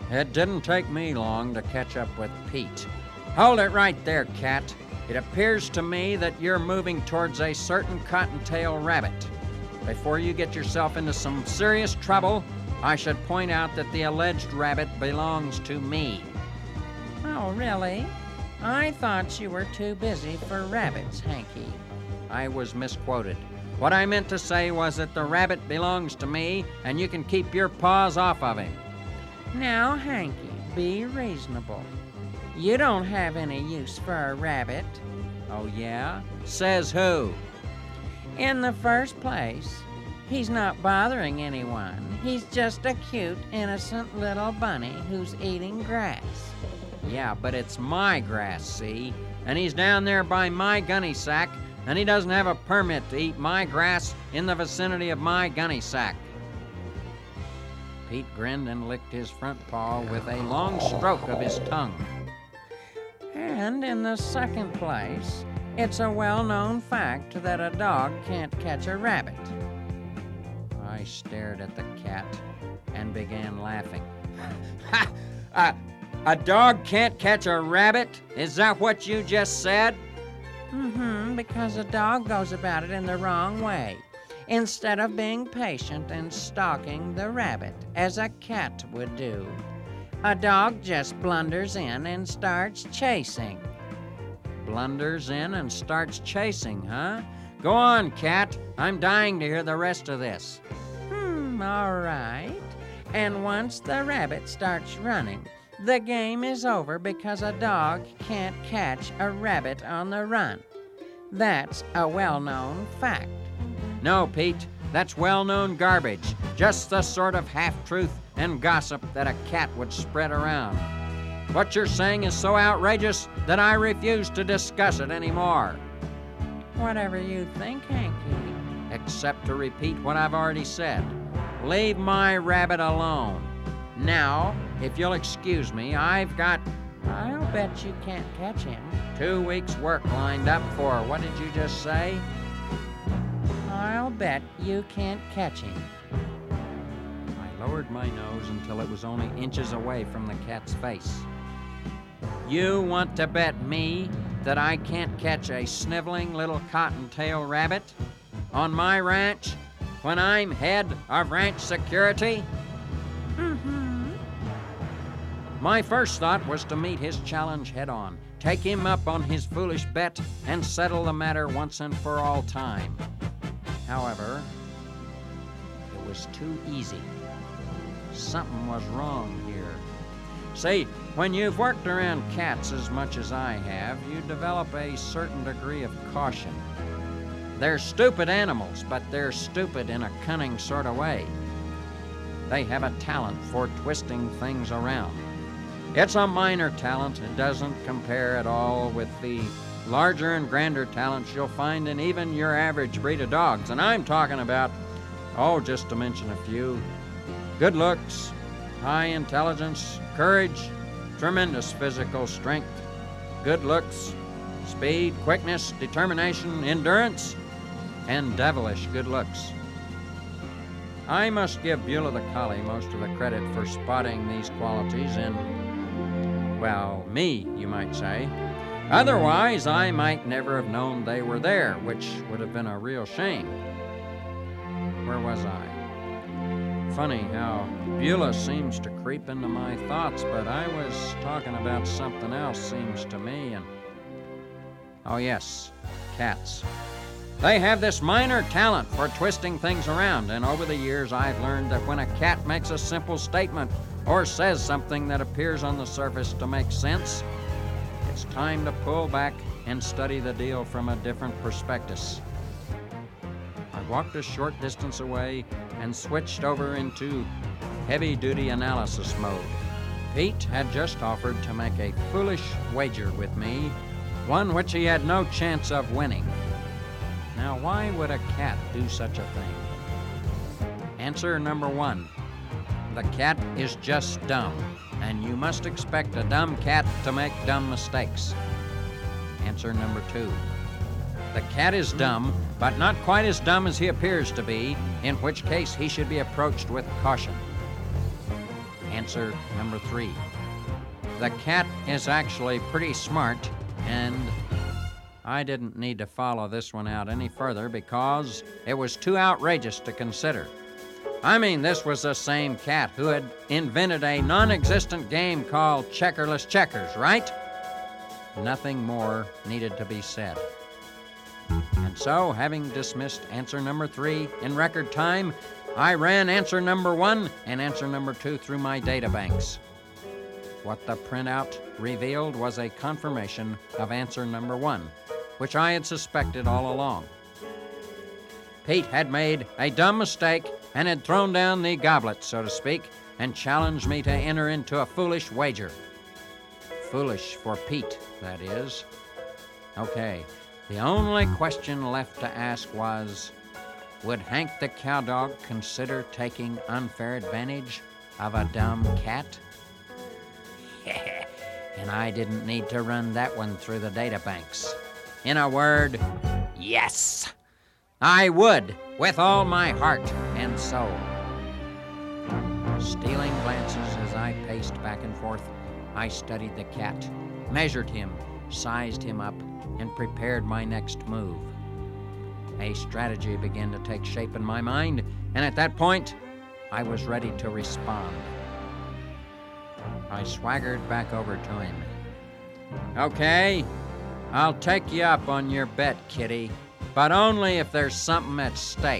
It didn't take me long to catch up with Pete. Hold it right there, Cat. It appears to me that you're moving towards a certain cottontail rabbit. Before you get yourself into some serious trouble, I should point out that the alleged rabbit belongs to me. Oh, really? I thought you were too busy for rabbits, Hanky. I was misquoted. What I meant to say was that the rabbit belongs to me, and you can keep your paws off of him. Now, Hanky, be reasonable. You don't have any use for a rabbit. Oh, yeah? Says who? In the first place, he's not bothering anyone. He's just a cute, innocent little bunny who's eating grass. Yeah, but it's my grass, see? And he's down there by my gunny sack, and he doesn't have a permit to eat my grass in the vicinity of my gunny sack. Pete grinned and licked his front paw with a long stroke of his tongue. And in the second place, it's a well-known fact that a dog can't catch a rabbit. I stared at the cat and began laughing. A dog can't catch a rabbit? Is that what you just said? Because a dog goes about it in the wrong way. Instead of being patient and stalking the rabbit, as a cat would do, a dog just blunders in and starts chasing. Blunders in and starts chasing, huh? Go on, Cat. I'm dying to hear the rest of this. All right. And once the rabbit starts running, the game is over because a dog can't catch a rabbit on the run. That's a well-known fact. No, Pete, that's well-known garbage. Just the sort of half-truth and gossip that a cat would spread around. What you're saying is so outrageous that I refuse to discuss it anymore. Whatever you think, Hanky. Except to repeat what I've already said. Leave my rabbit alone. Now, if you'll excuse me, I'll bet you can't catch him. 2 weeks' work lined up for, what did you just say? I'll bet you can't catch him. I lowered my nose until it was only inches away from the cat's face. You want to bet me that I can't catch a sniveling little cottontail rabbit on my ranch when I'm head of ranch security? My first thought was to meet his challenge head-on, take him up on his foolish bet, and settle the matter once and for all time. However, it was too easy. Something was wrong here. See, when you've worked around cats as much as I have, you develop a certain degree of caution. They're stupid animals, but they're stupid in a cunning sort of way. They have a talent for twisting things around. It's a minor talent. It doesn't compare at all with the larger and grander talents you'll find in even your average breed of dogs. And I'm talking about, just to mention a few, good looks, high intelligence, courage, tremendous physical strength, good looks, speed, quickness, determination, endurance, and devilish good looks. I must give Beulah the Collie most of the credit for spotting these qualities in, me, you might say. Otherwise, I might never have known they were there, which would have been a real shame. Where was I? Funny how Beulah seems to creep into my thoughts, but I was talking about something else, seems to me, and... Oh, yes, cats. They have this minor talent for twisting things around, and over the years I've learned that when a cat makes a simple statement or says something that appears on the surface to make sense, it's time to pull back and study the deal from a different perspective. I walked a short distance away and switched over into heavy-duty analysis mode. Pete had just offered to make a foolish wager with me, one which he had no chance of winning. Now, why would a cat do such a thing? Answer number 1. The cat is just dumb, and you must expect a dumb cat to make dumb mistakes. Answer number 2. The cat is dumb, but not quite as dumb as he appears to be, in which case he should be approached with caution. Answer number 3. The cat is actually pretty smart, and I didn't need to follow this one out any further because it was too outrageous to consider. I mean, this was the same cat who had invented a non-existent game called Checkerless Checkers, right? Nothing more needed to be said. And so, having dismissed answer number 3 in record time, I ran answer number 1 and answer number 2 through my databanks. What the printout revealed was a confirmation of answer number 1, which I had suspected all along. Pete had made a dumb mistake and had thrown down the goblet, so to speak, and challenged me to enter into a foolish wager. Foolish for Pete, that is. Okay, the only question left to ask was, would Hank the Cowdog consider taking unfair advantage of a dumb cat? And I didn't need to run that one through the databanks. In a word, yes! I would, with all my heart and soul. Stealing glances as I paced back and forth, I studied the cat, measured him, sized him up, and prepared my next move. A strategy began to take shape in my mind, and at that point, I was ready to respond. I swaggered back over to him. Okay, I'll take you up on your bet, kitty, but only if there's something at stake.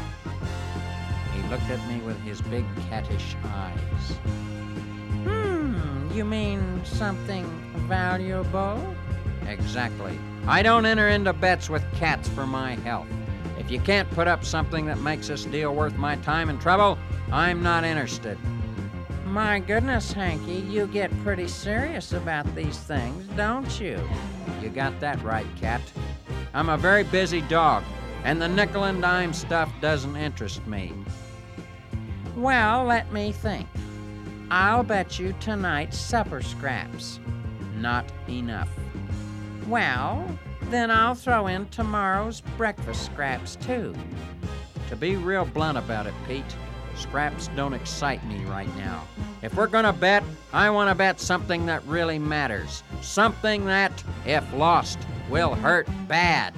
He looked at me with his big cattish eyes. You mean something valuable? Exactly. I don't enter into bets with cats for my health. If you can't put up something that makes this deal worth my time and trouble, I'm not interested. My goodness, Hanky, you get pretty serious about these things, don't you? You got that right, cat. I'm a very busy dog, and the nickel and dime stuff doesn't interest me. Well, let me think. I'll bet you tonight's supper scraps. Not enough. Well, then I'll throw in tomorrow's breakfast scraps, too. To be real blunt about it, Pete, scraps don't excite me right now. If we're gonna bet, I want to bet something that really matters. Something that, if lost, will hurt bad.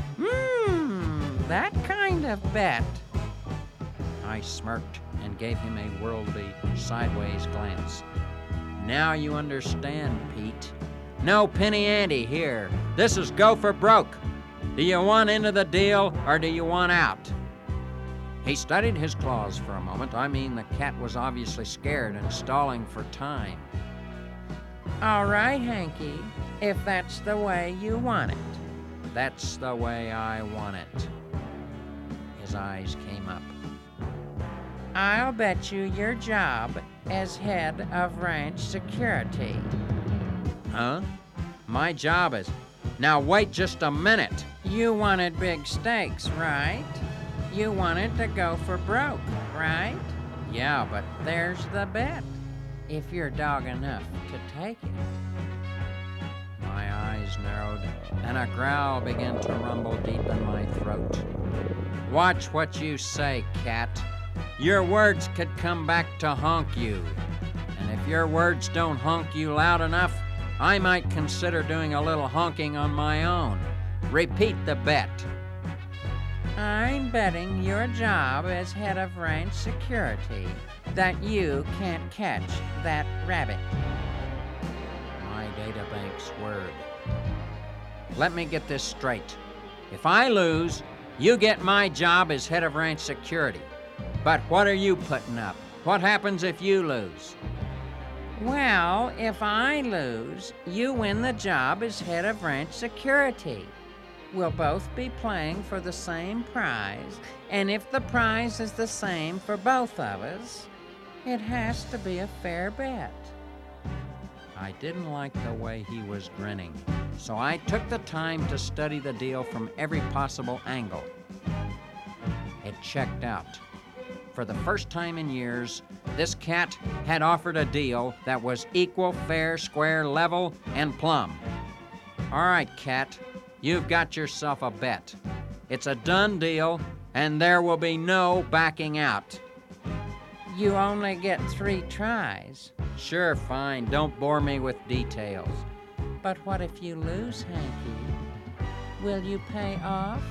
That kind of bet. I smirked and gave him a worldly, sideways glance. Now you understand, Pete. No penny ante here. This is go for broke. Do you want into the deal or do you want out? He studied his claws for a moment. I mean, the cat was obviously scared and stalling for time. All right, Hanky, if that's the way you want it. That's the way I want it. His eyes came up. I'll bet you your job as head of ranch security. Huh? My job is... Now wait just a minute. You wanted big stakes, right? You wanted to go for broke, right? Yeah, but There's the bet, if you're dog enough to take it. my eyes narrowed and a growl began to rumble deep in my throat. Watch what you say, cat. Your words could come back to honk you. And if your words don't honk you loud enough, I might consider doing a little honking on my own. Repeat the bet. I'm betting your job as head of ranch security that you can't catch that rabbit. My databank's word. Let me get this straight. If I lose, you get my job as head of ranch security. But what are you putting up? What happens if you lose? Well, if I lose, you win the job as head of ranch security. We'll both be playing for the same prize, and if the prize is the same for both of us, it has to be a fair bet. I didn't like the way he was grinning, so I took the time to study the deal from every possible angle. It checked out. For the first time in years, this cat had offered a deal that was equal, fair, square, level, and plumb. All right, cat, you've got yourself a bet. It's a done deal, and there will be no backing out. You only get 3 tries. Sure, fine. Don't bore me with details. But what if you lose, Hanky? Will you pay off?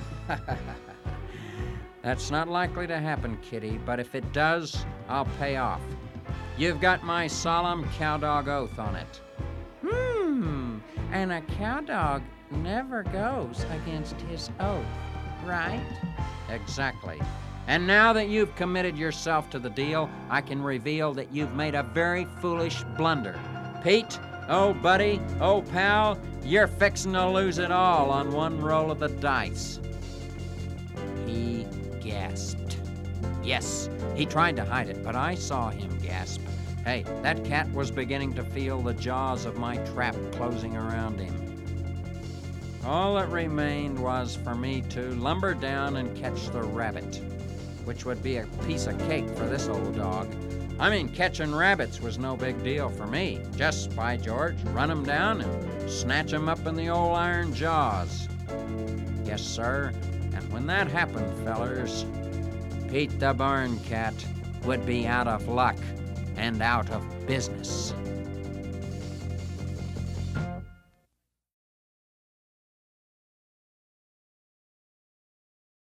That's not likely to happen, Kitty, but if it does, I'll pay off. You've got my solemn cowdog oath on it. And a cowdog never goes against his oath, right? Exactly. And now that you've committed yourself to the deal, I can reveal that you've made a very foolish blunder. Pete, old buddy, old pal, you're fixing to lose it all on one roll of the dice. He gasped. Yes, he tried to hide it, but I saw him gasp. Hey, that cat was beginning to feel the jaws of my trap closing around him. All that remained was for me to lumber down and catch the rabbit, which would be a piece of cake for this old dog. I mean, catching rabbits was no big deal for me. Just, by George, run 'em down and snatch 'em up in the old iron jaws. Yes, sir, and when that happened, fellers, Pete the Barn Cat would be out of luck and out of business.